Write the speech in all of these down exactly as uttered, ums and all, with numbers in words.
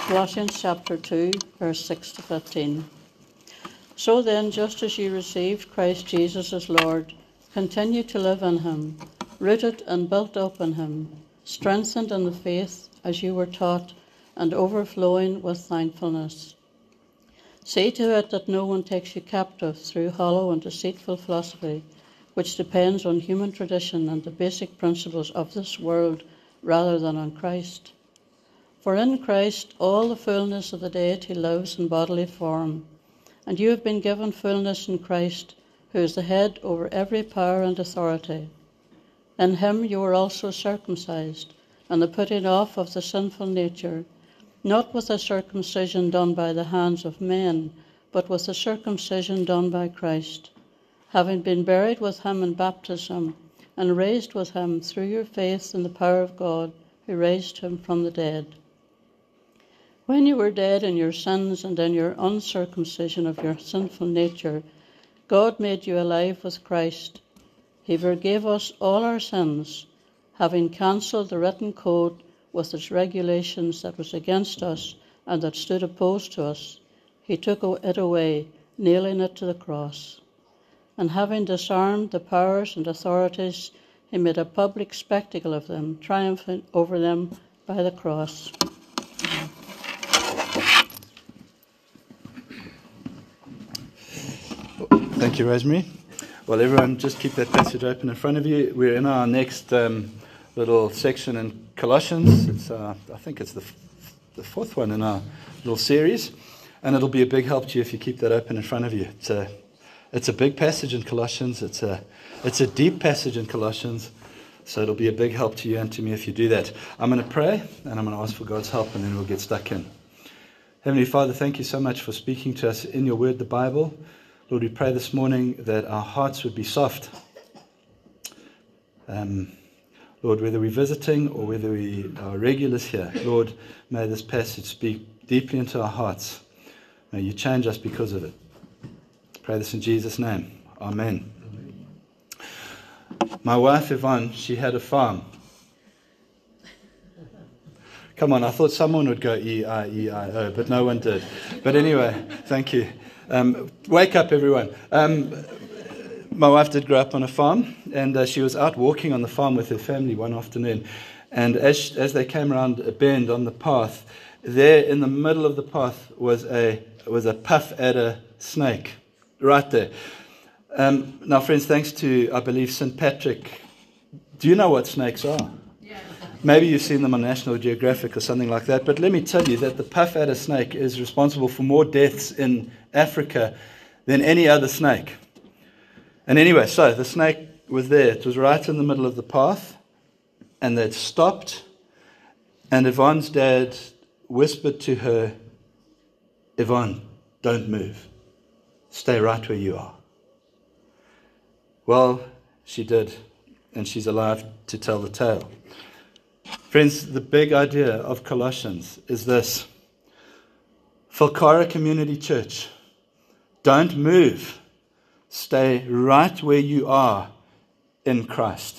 Colossians chapter two, verse six to fifteen. So then, just as you received Christ Jesus as Lord, continue to live in him, rooted and built up in him, strengthened in the faith as you were taught, and overflowing with thankfulness. See to it that no one takes you captive through hollow and deceitful philosophy, which depends on human tradition and the basic principles of this world rather than on Christ. For in Christ all the fullness of the deity lives in bodily form, and you have been given fullness in Christ, who is the head over every power and authority. In him you were also circumcised, and the putting off of the sinful nature, not with a circumcision done by the hands of men, but with the circumcision done by Christ, having been buried with him in baptism, and raised with him through your faith in the power of God, who raised him from the dead. When you were dead in your sins and in your uncircumcision of your sinful nature, God made you alive with Christ. He forgave us all our sins, having cancelled the written code with its regulations that was against us and that stood opposed to us. He took it away, nailing it to the cross. And having disarmed the powers and authorities, he made a public spectacle of them, triumphing over them by the cross. Thank you, Rosemary. Well, everyone, just keep that passage open in front of you. We're in our next um, little section in Colossians. It's, uh, I think it's the, f- the fourth one in our little series, and it'll be a big help to you if you keep that open in front of you. It's a, it's a big passage in Colossians. It's a, it's a deep passage in Colossians, so it'll be a big help to you and to me if you do that. I'm going to pray, and I'm going to ask for God's help, and then we'll get stuck in. Heavenly Father, thank you so much for speaking to us in your word, the Bible. Lord, we pray this morning that our hearts would be soft. Um, Lord, whether we're visiting or whether we are regulars here, Lord, may this passage speak deeply into our hearts. May you change us because of it. Pray this in Jesus' name. Amen. My wife, Yvonne, she had a farm. Come on, I thought someone would go E I E I O, but no one did. But anyway, thank you. Um, wake up, everyone. Um, my wife did grow up on a farm, and uh, she was out walking on the farm with her family one afternoon. And as she, as they came around a bend on the path, there in the middle of the path was a was a puff adder snake, right there. Um, now, friends, thanks to, I believe, Saint Patrick. Do you know what snakes are? Maybe you've seen them on National Geographic or something like that. But let me tell you that the puff adder snake is responsible for more deaths in Africa than any other snake. And anyway, so the snake was there. It was right in the middle of the path. And they'd stopped. And Yvonne's dad whispered to her, Yvonne, don't move. Stay right where you are. Well, she did. And she's alive to tell the tale. Friends, the big idea of Colossians is this. Falcara Community Church, don't move. Stay right where you are in Christ.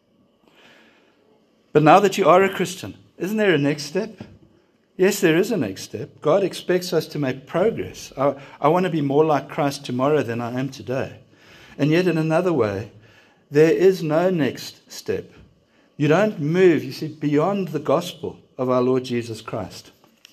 But now that you are a Christian, isn't there a next step? Yes, there is a next step. God expects us to make progress. I, I want to be more like Christ tomorrow than I am today. And yet in another way, there is no next step. You don't move, you see, beyond the gospel of our Lord Jesus Christ.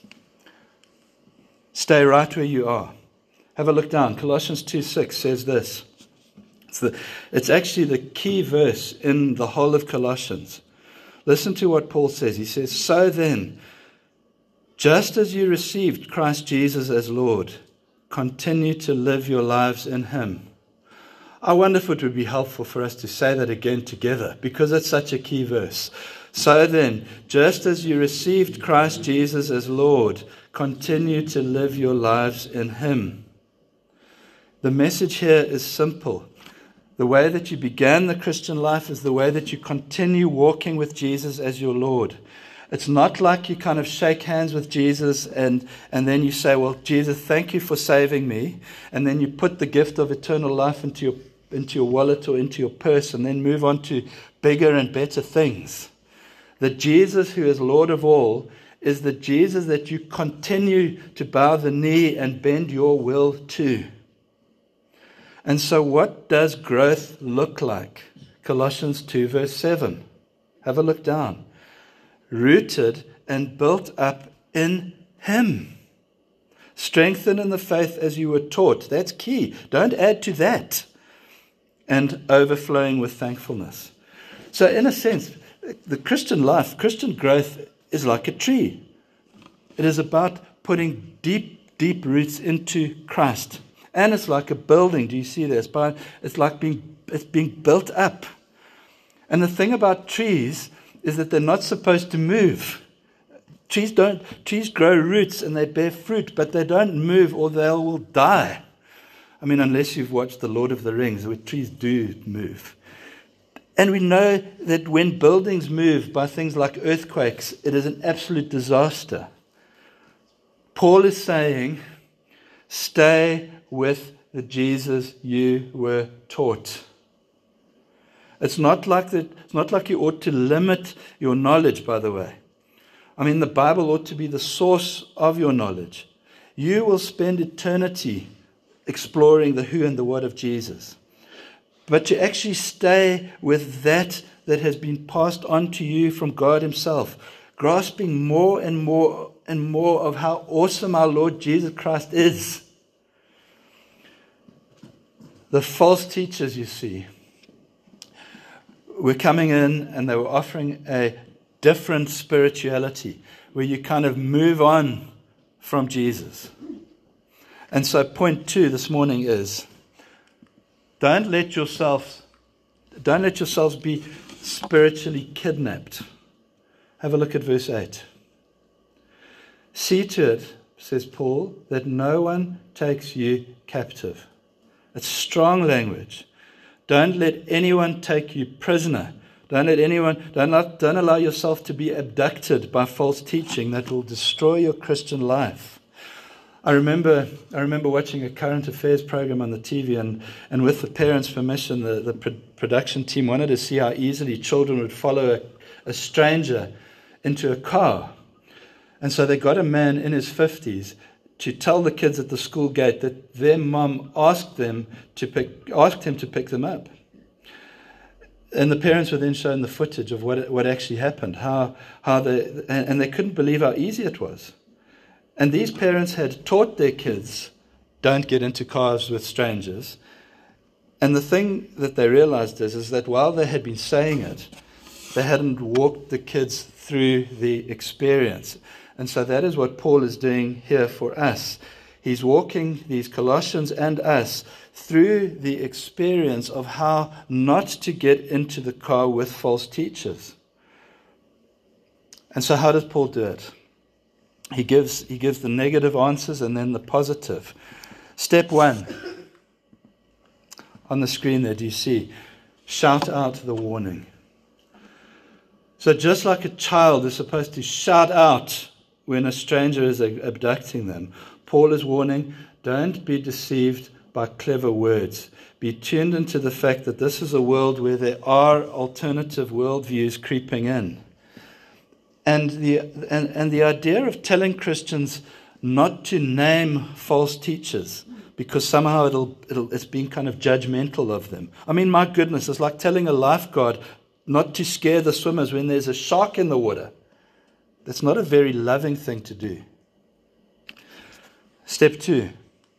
Stay right where you are. Have a look down. Colossians two six says this. It's, the, it's actually the key verse in the whole of Colossians. Listen to what Paul says. He says, so then, just as you received Christ Jesus as Lord, continue to live your lives in him. I wonder if it would be helpful for us to say that again together, because it's such a key verse. So then, just as you received Christ Jesus as Lord, continue to live your lives in him. The message here is simple. The way that you began the Christian life is the way that you continue walking with Jesus as your Lord. It's not like you kind of shake hands with Jesus and, and then you say, well, Jesus, thank you for saving me. And then you put the gift of eternal life into your into your wallet or into your purse and then move on to bigger and better things. That Jesus, who is Lord of all, is the Jesus that you continue to bow the knee and bend your will to. And so what does growth look like? Colossians two verse seven. Have a look down. Rooted and built up in Him. Strengthened in the faith as you were taught. That's key. Don't add to that. And overflowing with thankfulness. So in a sense, the Christian life, Christian growth is like a tree. It is about putting deep, deep roots into Christ. And it's like a building. Do you see this? It's like being, it's being built up. And the thing about trees is that they're not supposed to move. Trees don't. Trees grow roots and they bear fruit, but they don't move or they will die. I mean, unless you've watched The Lord of the Rings, where trees do move. And we know that when buildings move by things like earthquakes, it is an absolute disaster. Paul is saying, stay with the Jesus you were taught. It's not like that. It's not like you ought to limit your knowledge, by the way. I mean, the Bible ought to be the source of your knowledge. You will spend eternity exploring the who and the what of Jesus. But to actually stay with that that has been passed on to you from God Himself, grasping more and more and more of how awesome our Lord Jesus Christ is. The false teachers, you see, were coming in and they were offering a different spirituality where you kind of move on from Jesus. And so point two this morning is, don't let yourselves, don't let yourselves be spiritually kidnapped. Have a look at verse eight. See to it, says Paul, that no one takes you captive. It's strong language. Don't let anyone take you prisoner. Don't let anyone, don't, not, don't allow yourself to be abducted by false teaching that will destroy your Christian life. I remember I remember watching a current affairs program on the T V, and, and with the parents' permission, the, the pro- production team wanted to see how easily children would follow a, a stranger into a car. And so they got a man in his fifties to tell the kids at the school gate that their mum asked them to pick, asked him to pick them up. And the parents were then shown the footage of what what actually happened, how how they and they couldn't believe how easy it was. And these parents had taught their kids, don't get into cars with strangers. And the thing that they realized is, is that while they had been saying it, they hadn't walked the kids through the experience. And so that is what Paul is doing here for us. He's walking these Colossians and us through the experience of how not to get into the car with false teachers. And so how does Paul do it? He gives, he gives the negative answers and then the positive. Step one. On the screen there, do you see? Shout out the warning. So just like a child is supposed to shout out when a stranger is abducting them, Paul is warning, don't be deceived by clever words. Be tuned into the fact that this is a world where there are alternative worldviews creeping in. And the and, and the idea of telling Christians not to name false teachers because somehow it'll it'll it's being kind of judgmental of them. I mean, my goodness, it's like telling a lifeguard not to scare the swimmers when there's a shark in the water. That's not a very loving thing to do. Step two.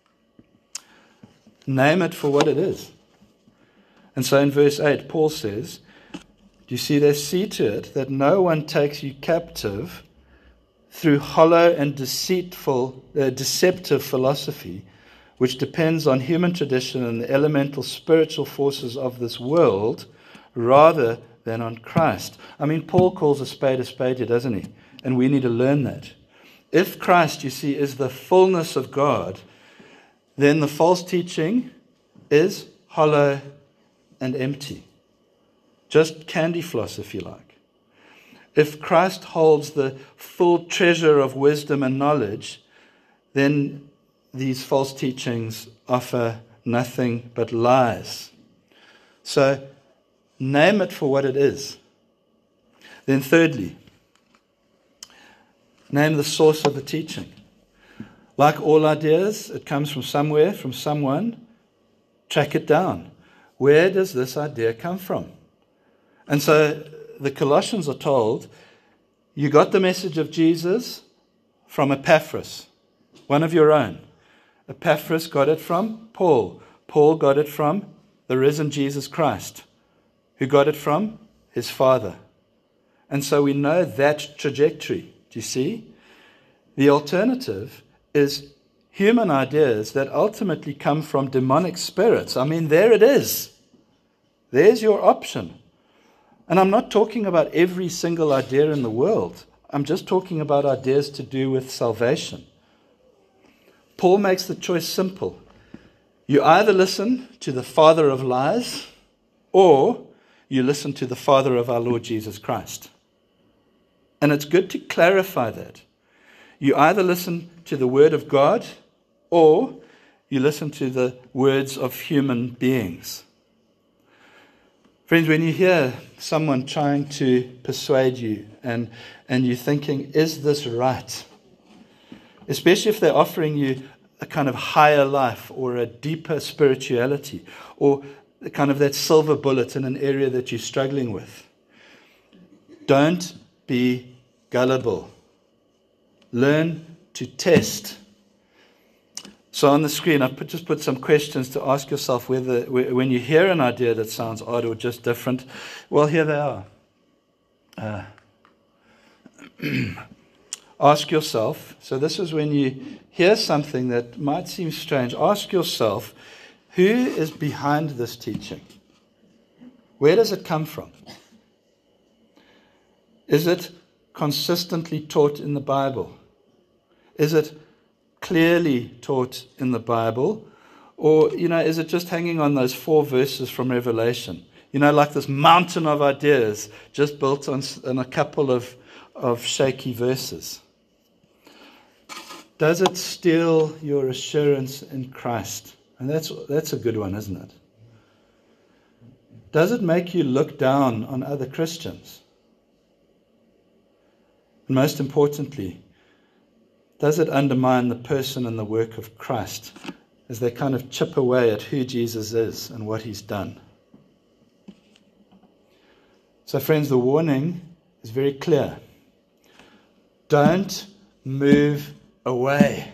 Name it for what it is. And so in verse eight, Paul says, do you see there? See to it that no one takes you captive through hollow and deceitful, uh, deceptive philosophy, which depends on human tradition and the elemental spiritual forces of this world, rather than on Christ. I mean, Paul calls a spade a spade here, doesn't he? And we need to learn that. If Christ, you see, is the fullness of God, then the false teaching is hollow and empty. Just candy floss, if you like. If Christ holds the full treasure of wisdom and knowledge, then these false teachings offer nothing but lies. So, name it for what it is. Then thirdly, Name the source of the teaching. Like all ideas, it comes from somewhere, from someone. Track it down. Where does this idea come from? And so the Colossians are told, you got the message of Jesus from Epaphras, one of your own. Epaphras got it from Paul. Paul got it from the risen Jesus Christ. Who got it from? His Father. And so we know that trajectory. Do you see? The alternative is human ideas that ultimately come from demonic spirits. I mean, there it is. There's your option. And I'm not talking about every single idea in the world. I'm just talking about ideas to do with salvation. Paul makes the choice simple. You either listen to the father of lies, or you listen to the Father of our Lord Jesus Christ. And it's good to clarify that. You either listen to the Word of God, or you listen to the words of human beings. Friends, when you hear someone trying to persuade you and, and you're thinking, is this right? Especially if they're offering you a kind of higher life or a deeper spirituality or kind of that silver bullet in an area that you're struggling with. Don't be gullible. Learn to test. So on the screen, I've put, just put some questions to ask yourself whether, when you hear an idea that sounds odd or just different, well, here they are. Uh, ask yourself, so this is when you hear something that might seem strange, ask yourself, who is behind this teaching? Where does it come from? Is it consistently taught in the Bible? Is it clearly taught in the Bible? Or, you know, is it just hanging on those four verses from Revelation? You know, like this mountain of ideas just built on, on a couple of, of shaky verses. Does it steal your assurance in Christ? And that's that's a good one, isn't it? Does it make you look down on other Christians? And most importantly, does it undermine the person and the work of Christ as they kind of chip away at who Jesus is and what he's done? So friends, the warning is very clear. Don't move away.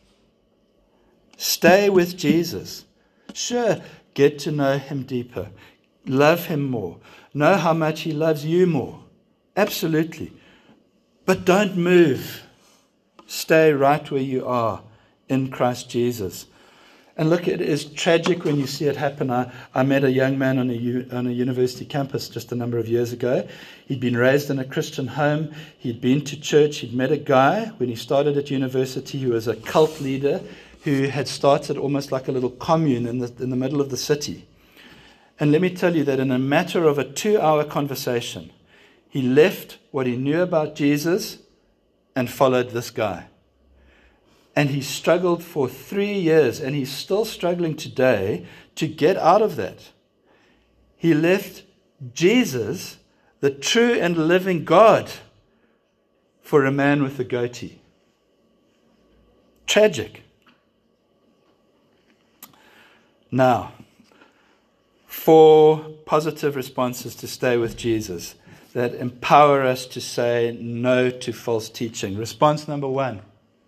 Stay with Jesus. Sure, get to know him deeper. Love him more. Know how much he loves you more. Absolutely. But don't move. Stay right where you are in Christ Jesus. And look, it is tragic when you see it happen. I, I met a young man on a, on a university campus just a number of years ago. He'd been raised in a Christian home. He'd been to church. He'd met a guy when he started at university who was a cult leader who had started almost like a little commune in the, in the middle of the city. And let me tell you that in a matter of a two-hour conversation, he left what he knew about Jesus and followed this guy. And he struggled for three years, and he's still struggling today to get out of that. He left Jesus, the true and living God, for a man with a goatee. Tragic. Now, four positive responses to stay with Jesus that empower us to say no to false teaching. Response number one.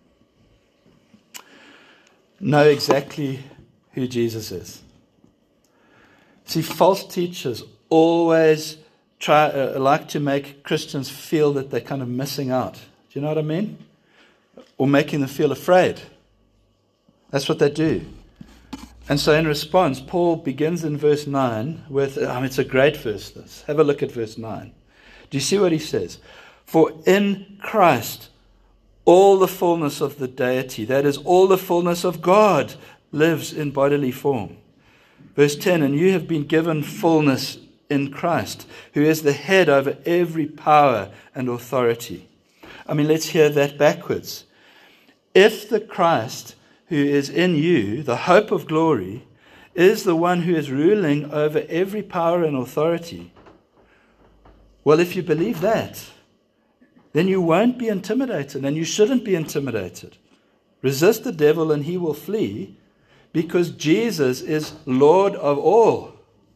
Know exactly who Jesus is. See, false teachers always try uh, like to make Christians feel that they're kind of missing out. Do you know what I mean? Or making them feel afraid. That's what they do. And so in response, Paul begins in verse nine with, I mean, it's a great verse, this. Have a look at verse nine. Do you see what he says? For in Christ, all the fullness of the deity, that is, all the fullness of God, lives in bodily form. Verse ten, and you have been given fullness in Christ, who is the head over every power and authority. I mean, let's hear that backwards. If the Christ who is in you, the hope of glory, is the one who is ruling over every power and authority, well, if you believe that, then you won't be intimidated, and you shouldn't be intimidated. Resist the devil and he will flee, because Jesus is Lord of all.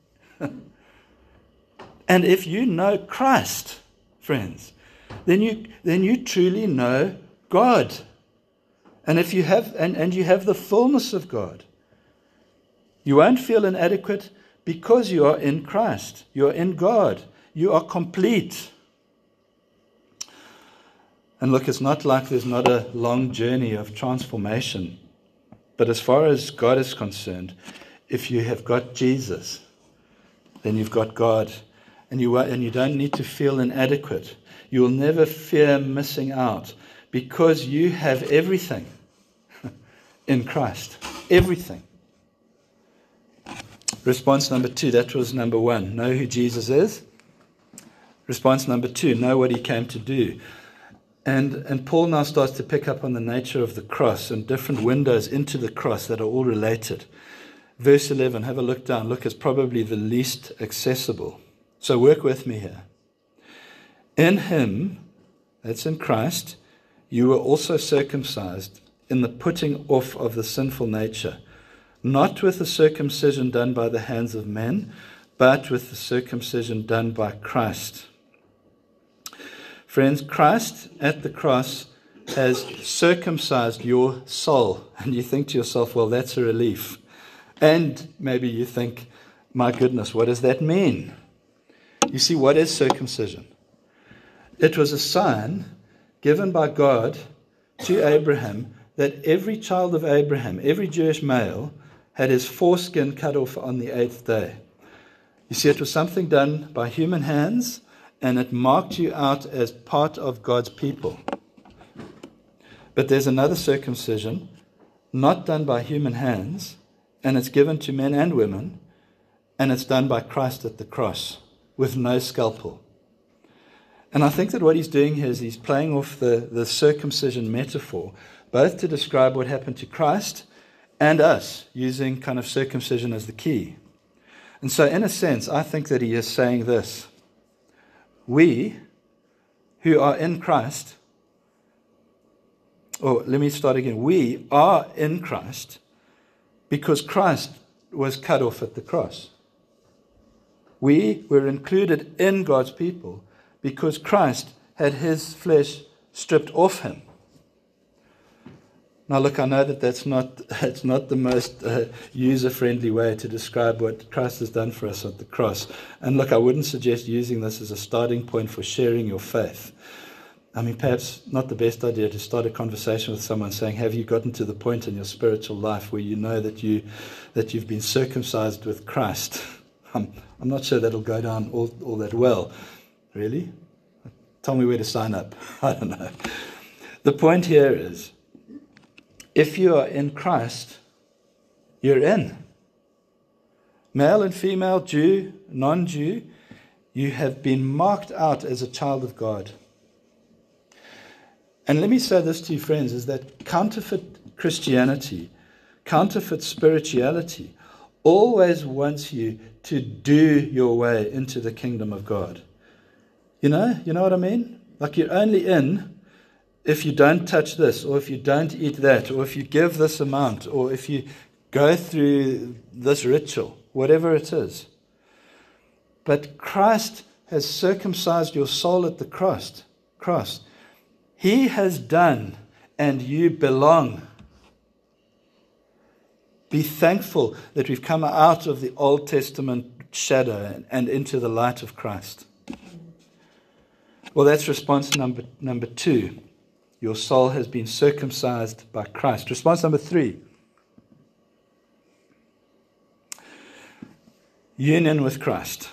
And if you know Christ, friends, then you then you truly know God. And if you have and, and you have the fullness of God, you won't feel inadequate because you are in Christ. You are in God. You are complete. And look, it's not like there's not a long journey of transformation. But as far as God is concerned, if you have got Jesus, then you've got God. And you, and you don't need to feel inadequate. You will never fear missing out because you have everything in Christ. Everything. Response number two, that was number one. Know who Jesus is. Response number two, know what he came to do. And, and Paul now starts to pick up on the nature of the cross and different windows into the cross that are all related. Verse eleven, have a look down. Look, it's probably the least accessible. So work with me here. In him, that's in Christ, you were also circumcised in the putting off of the sinful nature, not with the circumcision done by the hands of men, but with the circumcision done by Christ. Friends, Christ at the cross has circumcised your soul. And you think to yourself, well, that's a relief. And maybe you think, my goodness, what does that mean? You see, what is circumcision? It was a sign given by God to Abraham that every child of Abraham, every Jewish male, had his foreskin cut off on the eighth day. You see, it was something done by human hands, and it marked you out as part of God's people. But there's another circumcision, not done by human hands, and it's given to men and women, and it's done by Christ at the cross, with no scalpel. And I think that what he's doing here is he's playing off the, the circumcision metaphor, both to describe what happened to Christ and us, using kind of circumcision as the key. And so in a sense, I think that he is saying this. We, who are in Christ, or let me start again. We are in Christ because Christ was cut off at the cross. We were included in God's people because Christ had his flesh stripped off him. Now look, I know that that's not, it's not the most uh, user-friendly way to describe what Christ has done for us at the cross. And look, I wouldn't suggest using this as a starting point for sharing your faith. I mean, perhaps not the best idea to start a conversation with someone saying, have you gotten to the point in your spiritual life where you know that, you, that you've been circumcised with Christ? I'm, I'm not sure that'll go down all, all that well. Really? Tell me where to sign up. I don't know. The point here is, if you are in Christ, you're in. Male and female, Jew, non-Jew, you have been marked out as a child of God. And let me say this to you, friends, is that counterfeit Christianity, counterfeit spirituality, always wants you to do your way into the kingdom of God. You know, you know what I mean? Like you're only in if you don't touch this, or if you don't eat that, or if you give this amount, or if you go through this ritual, whatever it is. But Christ has circumcised your soul at the cross. cross. He has done, and you belong. Be thankful that we've come out of the Old Testament shadow and into the light of Christ. Well, that's response number, number two. Your soul has been circumcised by Christ. Response number three. Union with Christ.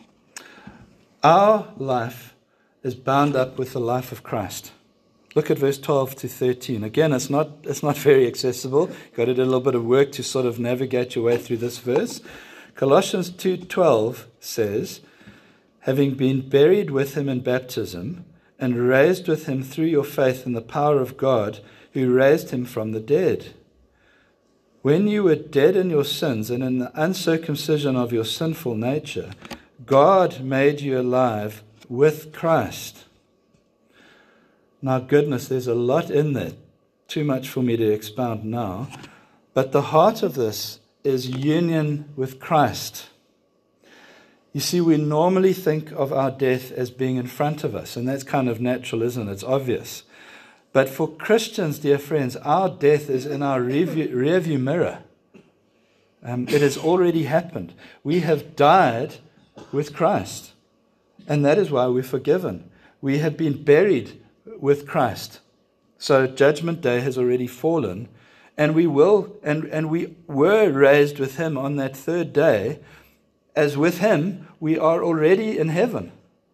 Our life is bound up with the life of Christ. Look at verse twelve to thirteen. Again, it's not, it's not very accessible. You've got to do a little bit of work to sort of navigate your way through this verse. Colossians two twelve says, having been buried with him in baptism, and raised with him through your faith in the power of God, who raised him from the dead. When you were dead in your sins and in the uncircumcision of your sinful nature, God made you alive with Christ. Now, goodness, there's a lot in there. Too much for me to expound now. But the heart of this is union with Christ. You see, we normally think of our death as being in front of us, and that's kind of natural, isn't it? It's obvious. But for Christians, dear friends, our death is in our rearview, rearview mirror. Um, it has already happened. We have died with Christ, and that is why we're forgiven. We have been buried with Christ. So Judgment Day has already fallen, and we will, and, and we were raised with him on that third day. As with him, we are already in heaven.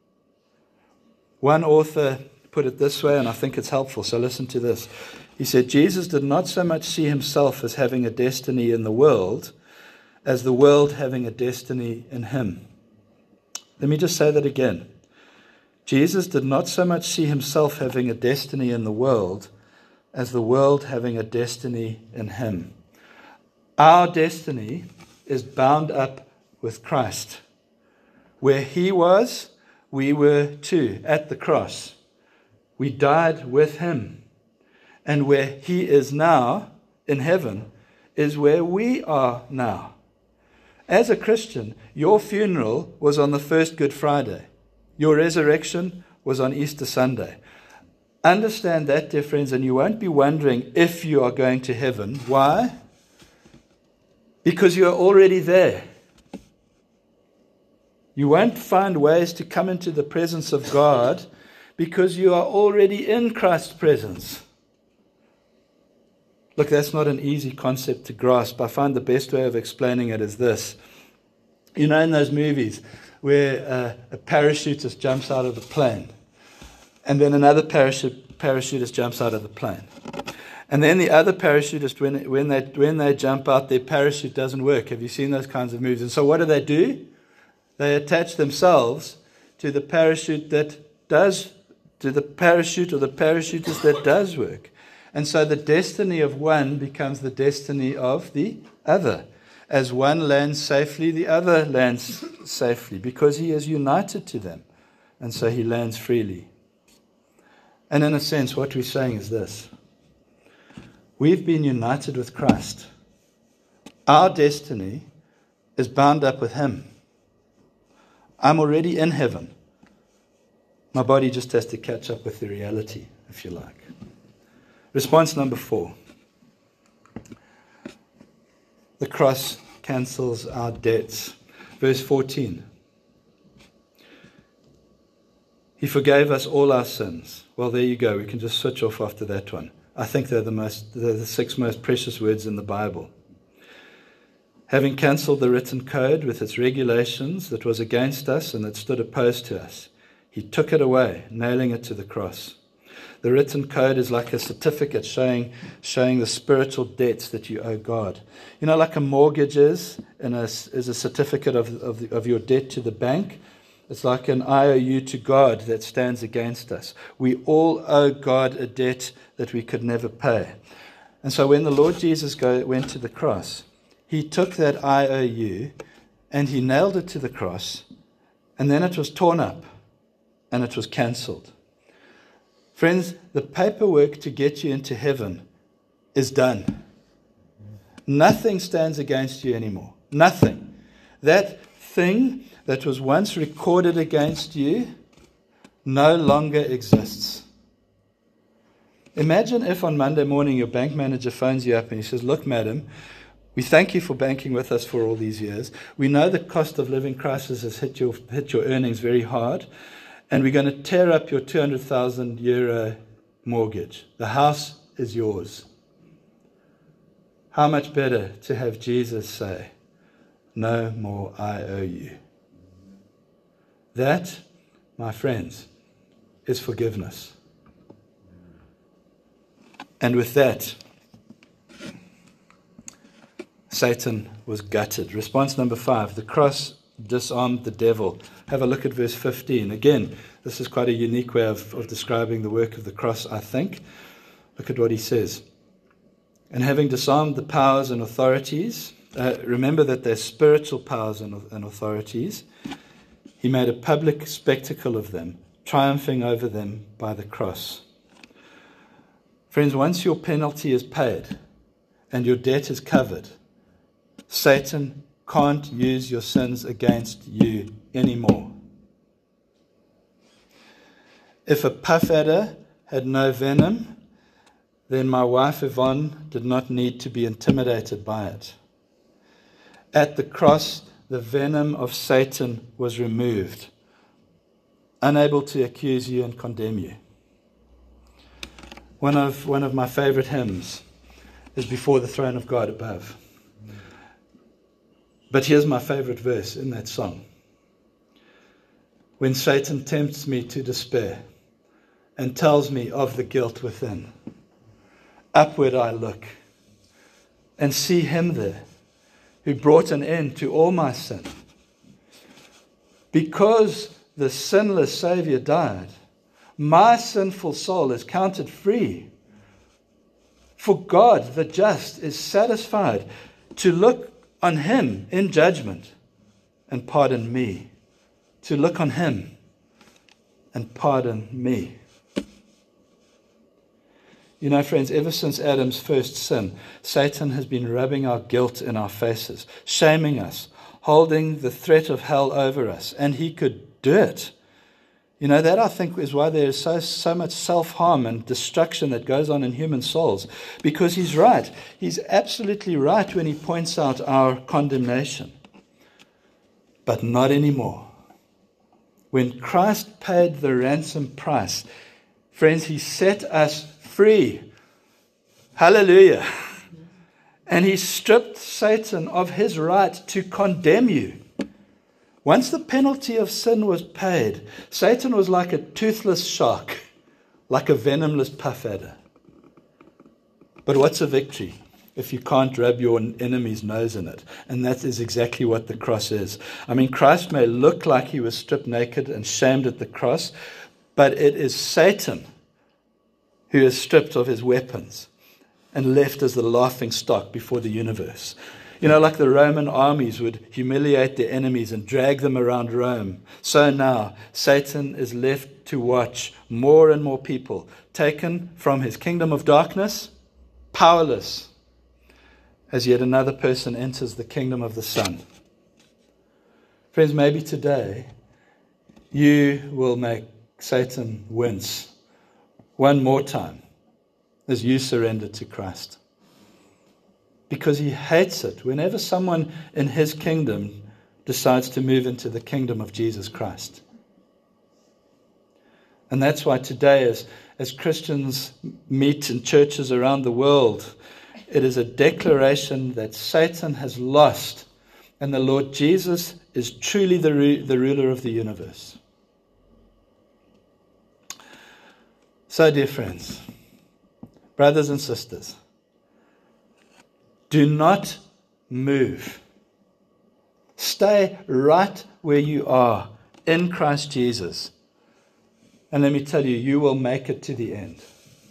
One author put it this way, and I think it's helpful, so listen to this. He said, Jesus did not so much see himself as having a destiny in the world as the world having a destiny in him. Let me just say that again. Jesus did not so much see himself having a destiny in the world as the world having a destiny in him. Our destiny is bound up with Christ. Where he was, we were too, at the cross. We died with him. And where he is now, in heaven, is where we are now. As a Christian, your funeral was on the first Good Friday. Your resurrection was on Easter Sunday. Understand that, dear friends, and you won't be wondering if you are going to heaven. Why? Because you are already there. You won't find ways to come into the presence of God because you are already in Christ's presence. Look, that's not an easy concept to grasp. I find the best way of explaining it is this. You know, in those movies where uh, a parachutist jumps out of the plane, and then another parachute, parachutist jumps out of the plane. And then the other parachutist, when, when, they, when they jump out, their parachute doesn't work. Have you seen those kinds of movies? And so what do they do? They attach themselves to the parachute that does, to the parachute or the parachutist that does work. And so the destiny of one becomes the destiny of the other. As one lands safely, the other lands safely because he is united to them. And so he lands freely. And in a sense, what we're saying is this. We've been united with Christ. Our destiny is bound up with him. I'm already in heaven. My body just has to catch up with the reality, if you like. Response number four. The cross cancels our debts. Verse fourteen. He forgave us all our sins. Well, there you go. We can just switch off after that one. I think they're the most, they're the six most precious words in the Bible. Having cancelled the written code with its regulations that was against us and that stood opposed to us, he took it away, nailing it to the cross. The written code is like a certificate showing, showing the spiritual debts that you owe God. You know, like a mortgage is, in a, is a certificate of, of, of your debt to the bank. It's like an I O U to God that stands against us. We all owe God a debt that we could never pay. And so when the Lord Jesus go, went to the cross, he took that I O U and he nailed it to the cross, and then it was torn up and it was cancelled. Friends, the paperwork to get you into heaven is done. Nothing stands against you anymore. Nothing. That thing that was once recorded against you no longer exists. Imagine if on Monday morning your bank manager phones you up and he says, look, madam, we thank you for banking with us for all these years. We know the cost of living crisis has hit your, hit your earnings very hard. And we're going to tear up your two hundred thousand euro mortgage. The house is yours. How much better to have Jesus say, no more I owe you. That, my friends, is forgiveness. And with that, Satan was gutted. Response number five, the cross disarmed the devil. Have a look at verse fifteen. Again, this is quite a unique way of, of describing the work of the cross, I think. Look at what he says. And having disarmed the powers and authorities, uh, remember that they're spiritual powers and, and authorities, he made a public spectacle of them, triumphing over them by the cross. Friends, once your penalty is paid and your debt is covered, Satan can't use your sins against you anymore. If a puff adder had no venom, then my wife Yvonne did not need to be intimidated by it. At the cross, the venom of Satan was removed, unable to accuse you and condemn you. One of, one of my favorite hymns is Before the Throne of God Above. But here's my favorite verse in that song. When Satan tempts me to despair and tells me of the guilt within, upward I look and see him there who brought an end to all my sin. Because the sinless Savior died, my sinful soul is counted free. For God, the just, is satisfied to look on him in judgment and pardon me. To look on him and pardon me. You know, friends, ever since Adam's first sin, Satan has been rubbing our guilt in our faces, shaming us, holding the threat of hell over us, and he could do it. You know, that I think is why there is so, so much self-harm and destruction that goes on in human souls, because he's right. He's absolutely right when he points out our condemnation. But not anymore. When Christ paid the ransom price, friends, he set us free. Hallelujah. And he stripped Satan of his right to condemn you. Once the penalty of sin was paid, Satan was like a toothless shark, like a venomless puff adder. But what's a victory if you can't rub your enemy's nose in it? And that is exactly what the cross is. I mean, Christ may look like he was stripped naked and shamed at the cross, but it is Satan who is stripped of his weapons and left as the laughing stock before the universe. You know, like the Roman armies would humiliate their enemies and drag them around Rome. So now, Satan is left to watch more and more people taken from his kingdom of darkness, powerless, as yet another person enters the kingdom of the Son. Friends, maybe today you will make Satan wince one more time as you surrender to Christ. Because he hates it whenever someone in his kingdom decides to move into the kingdom of Jesus Christ. And that's why today, as, as Christians meet in churches around the world, it is a declaration that Satan has lost and the Lord Jesus is truly the, ru- the ruler of the universe. So, dear friends, brothers and sisters, do not move. Stay right where you are in Christ Jesus. And let me tell you, you will make it to the end.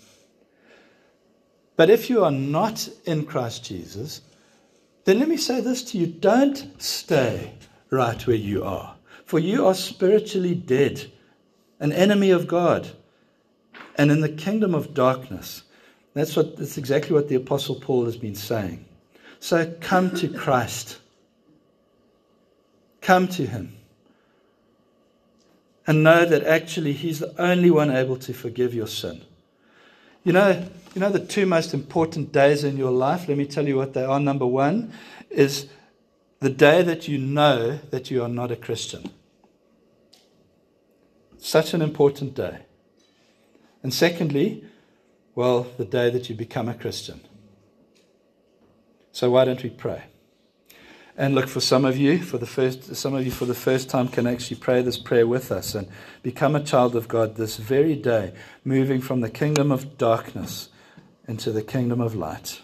But if you are not in Christ Jesus, then let me say this to you. Don't stay right where you are. For you are spiritually dead, an enemy of God, and in the kingdom of darkness. That's what. That's exactly what the Apostle Paul has been saying. So come to Christ. Come to him. And know that actually he's the only one able to forgive your sin. You know, you know the two most important days in your life? Let me tell you what they are. Number one is the day that you know that you are not a Christian. Such an important day. And secondly, well, the day that you become a Christian. So why don't we pray? And look, for some of you, for the first, some of you for the first time can actually pray this prayer with us and become a child of God this very day, moving from the kingdom of darkness into the kingdom of light.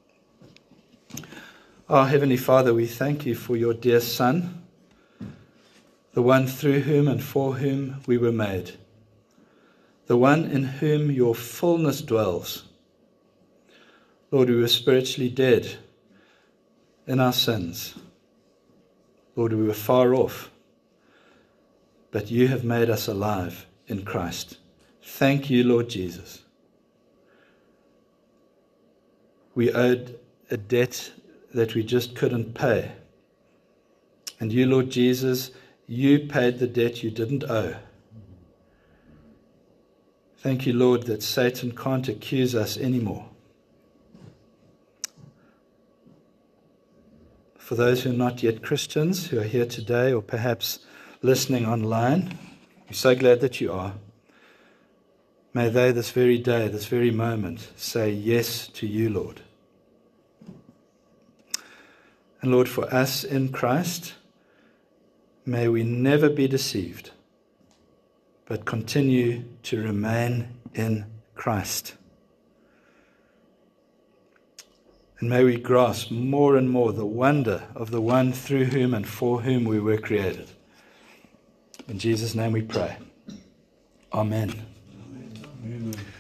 Our Heavenly Father, we thank you for your dear Son, the one through whom and for whom we were made, the one in whom your fullness dwells. Lord, we were spiritually dead in our sins. Lord, we were far off, but you have made us alive in Christ. Thank you, Lord Jesus. we owed a debt that we just couldn't pay. And you, Lord Jesus, you paid the debt you didn't owe. Thank you, Lord, that Satan can't accuse us anymore. For those who are not yet Christians, who are here today or perhaps listening online, we're so glad that you are. May they this very day, this very moment, say yes to you, Lord. And Lord, for us in Christ, may we never be deceived, but continue to remain in Christ. And may we grasp more and more the wonder of the one through whom and for whom we were created. In Jesus' name we pray. Amen. Amen.